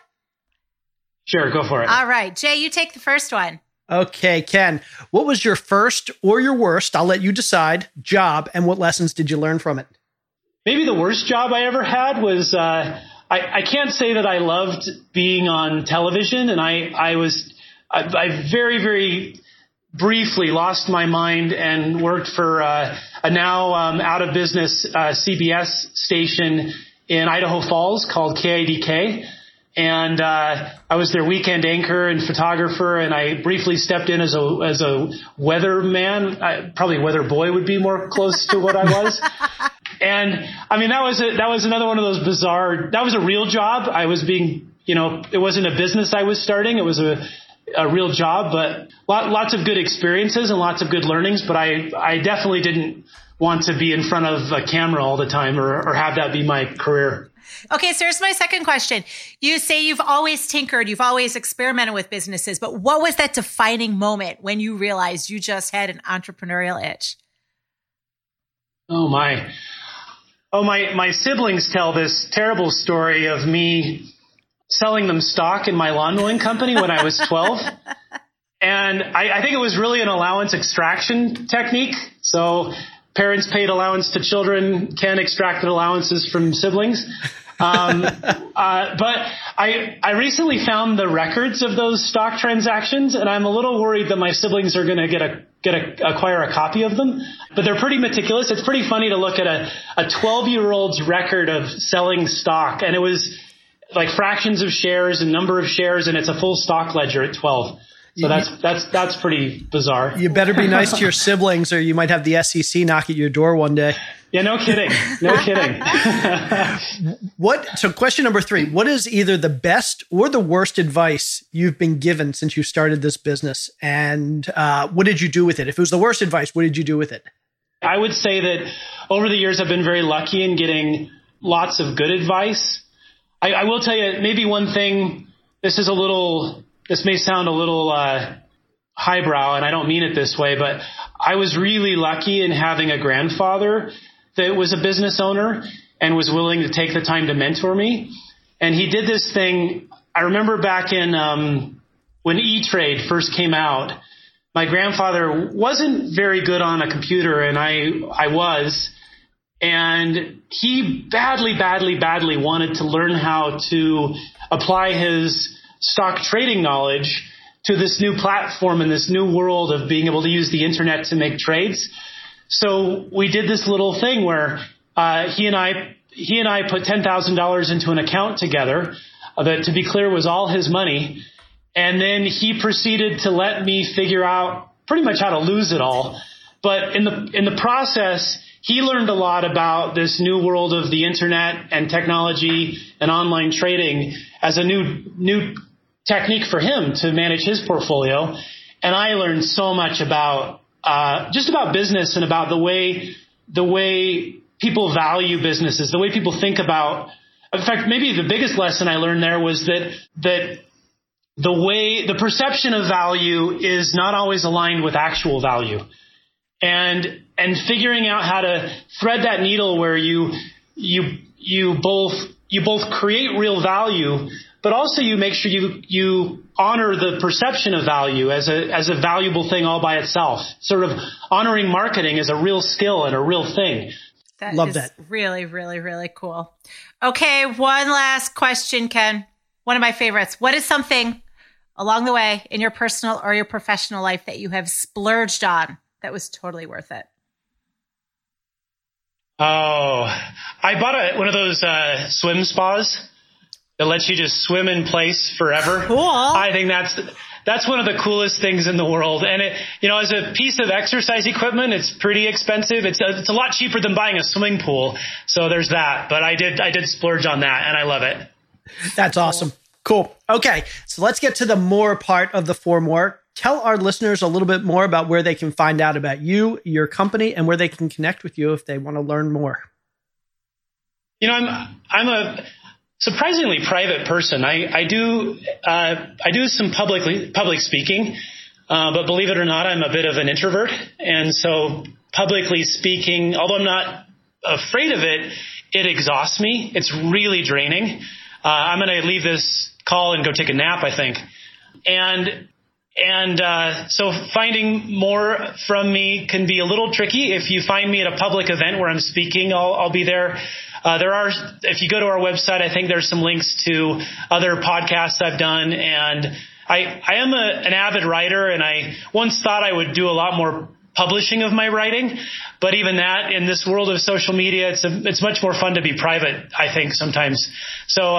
Speaker 5: Sure, go for it.
Speaker 7: All right, Jay, you take the first one.
Speaker 4: Okay, Ken, what was your first or your worst, I'll let you decide, job, and what lessons did you learn from it?
Speaker 5: Maybe the worst job I ever had was, I can't say that I loved being on television, and I very, very briefly lost my mind and worked for a now out of business CBS station in Idaho Falls called KIDK. And I was their weekend anchor and photographer, and I briefly stepped in as a weatherman. Probably weather boy would be more close to what I was. And I mean, that was another one of those bizarre. That was a real job. I was being, it wasn't a business I was starting. It was a real job, but lots of good experiences and lots of good learnings. But I definitely didn't want to be in front of a camera all the time or have that be my career.
Speaker 7: Okay, so here's my second question. You say you've always tinkered, you've always experimented with businesses, but what was that defining moment when you realized you just had an entrepreneurial itch?
Speaker 5: Oh my siblings tell this terrible story of me selling them stock in my lawn mowing company when I was 12. And I think it was really an allowance extraction technique. So parents paid allowance to children, Ken extracted allowances from siblings. But I recently found the records of those stock transactions, and I'm a little worried that my siblings are going to acquire a copy of them. But they're pretty meticulous. It's pretty funny to look at a 12-year-old's record of selling stock, and it was like fractions of shares and number of shares, and it's a full stock ledger at 12. So that's pretty bizarre. You
Speaker 4: better be nice to your siblings, or you might have the SEC knock at your door one day.
Speaker 5: Yeah, no kidding. No kidding.
Speaker 4: So question number 3, what is either the best or the worst advice you've been given since you started this business? And what did you do with it? If it was the worst advice, what did you do with it?
Speaker 5: I would say that over the years, I've been very lucky in getting lots of good advice. I will tell you maybe one thing, this may sound a little highbrow, and I don't mean it this way, but I was really lucky in having a grandfather that was a business owner and was willing to take the time to mentor me. And he did this thing. I remember back in when E-Trade first came out, my grandfather wasn't very good on a computer, and I was. And he badly wanted to learn how to apply his stock trading knowledge to this new platform and this new world of being able to use the internet to make trades. So we did this little thing where he and I put $10,000 into an account together that, to be clear, was all his money. And then he proceeded to let me figure out pretty much how to lose it all. But in the process, he learned a lot about this new world of the internet and technology and online trading as a new technique for him to manage his portfolio. And I learned so much about just about business and about the way people value businesses, the way people think about. In fact, maybe the biggest lesson I learned there was that the perception of value is not always aligned with actual value. And figuring out how to thread that needle where you both create real value, but also you make sure you honor the perception of value as a valuable thing all by itself. Sort of honoring marketing as a real skill and a real thing.
Speaker 4: Love that.
Speaker 7: Really, really, really cool. Okay, one last question, Ken. One of my favorites. What is something along the way in your personal or your professional life that you have splurged on that was totally worth it?
Speaker 5: Oh, I bought one of those swim spas that lets you just swim in place forever.
Speaker 7: Cool.
Speaker 5: I think that's one of the coolest things in the world. And it, as a piece of exercise equipment, it's pretty expensive. It's a lot cheaper than buying a swimming pool. So there's that. But I did splurge on that, and I love it.
Speaker 4: That's awesome. Cool. Okay, so let's get to the more part of the 4 More. Tell our listeners a little bit more about where they can find out about you, your company, and where they can connect with you if they want to learn more.
Speaker 5: I'm a surprisingly private person. I do some public speaking, but believe it or not, I'm a bit of an introvert. And so publicly speaking, although I'm not afraid of it, it exhausts me. It's really draining. I'm going to leave this call and go take a nap, I think. And so finding more from me can be a little tricky. If you find me at a public event where I'm speaking, I'll be there. If you go to our website, I think there's some links to other podcasts I've done and I am an avid writer, and I once thought I would do a lot more publishing of my writing, but even that, in this world of social media, it's much more fun to be private, I think, sometimes. So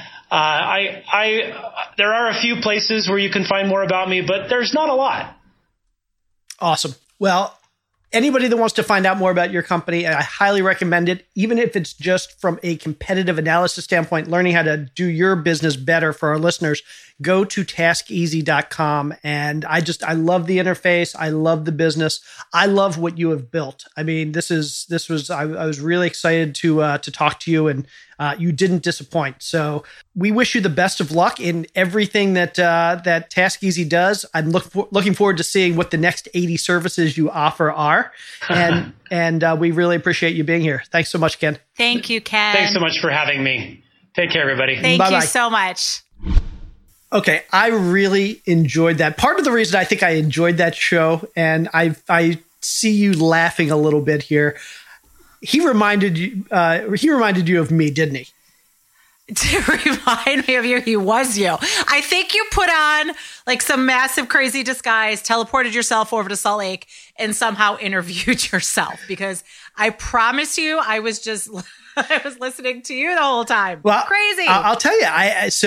Speaker 5: there are a few places where you can find more about me, but there's not a lot.
Speaker 4: Awesome. Well, anybody that wants to find out more about your company, I highly recommend it, even if it's just from a competitive analysis standpoint, learning how to do your business better for our listeners. Go to taskeasy.com. And I love the interface. I love the business. I love what you have built. I mean, I was really excited to talk to you, and you didn't disappoint. So we wish you the best of luck in everything that TaskEasy does. I'm looking forward to seeing what the next 80 services you offer are. And we really appreciate you being here. Thanks so much, Ken.
Speaker 7: Thank you, Ken.
Speaker 5: Thanks so much for having me. Take care, everybody.
Speaker 7: Thank
Speaker 4: Bye-bye.
Speaker 7: you so much.
Speaker 4: Okay, I really enjoyed that. Part of the reason I think I enjoyed that show, and I see you laughing a little bit here. He reminded you of me, didn't he?
Speaker 7: To remind me of you, he was you. I think you put on like some massive crazy disguise, teleported yourself over to Salt Lake, and somehow interviewed yourself, because I promise you, I was listening to you the whole time.
Speaker 4: Well,
Speaker 7: crazy.
Speaker 4: I'll tell you.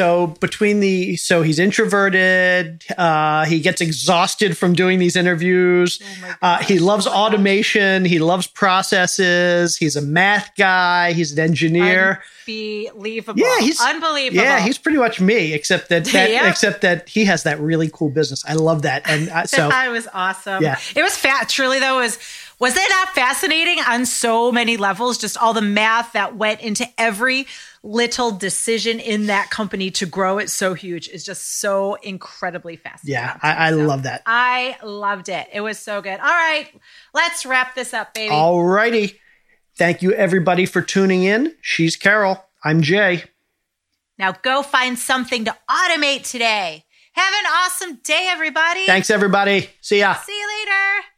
Speaker 4: So he's introverted. He gets exhausted from doing these interviews. He loves automation. He loves processes. He's a math guy. He's an engineer.
Speaker 7: Unbelievable.
Speaker 4: Yeah, he's
Speaker 7: unbelievable.
Speaker 4: Yeah, he's pretty much me, except that except that he has that really cool business. I love that. And so
Speaker 7: that was awesome.
Speaker 4: Yeah.
Speaker 7: It was truly though. Was it not fascinating on so many levels? Just all the math that went into every little decision in that company to grow it so huge is just so incredibly fascinating.
Speaker 4: Yeah, I love that.
Speaker 7: I loved it. It was so good. All right, let's wrap this up, baby.
Speaker 4: All righty. Thank you, everybody, for tuning in. She's Carol. I'm Jay.
Speaker 7: Now go find something to automate today. Have an awesome day, everybody.
Speaker 4: Thanks, everybody. See ya.
Speaker 7: See you later.